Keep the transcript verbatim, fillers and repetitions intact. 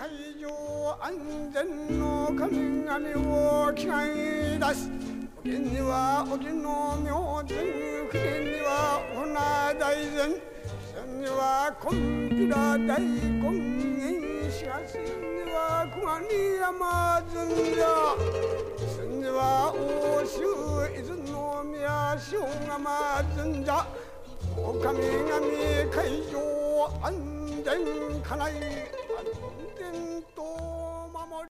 海上安全の神々を祈願いたし、おけには沖の明神、国には船大膳、千にはコンピラ大根、しかしには小金山神社、千には欧州伊豆の宮塩釜神社、お神々海上安全家内安全と守り